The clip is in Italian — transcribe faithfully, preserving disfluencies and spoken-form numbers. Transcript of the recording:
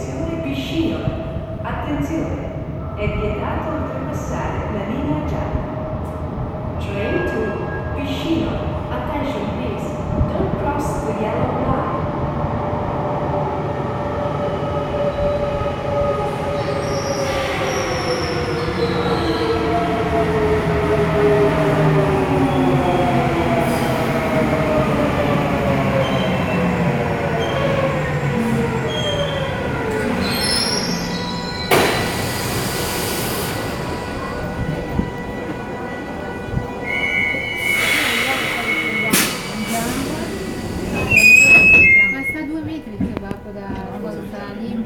Attenzione piscina, attenzione, è vietato oltrepassare la linea gialla. Train to piscina, attention please, don't cross the yellow line. Ma sta a due metri il kebab da, da lì.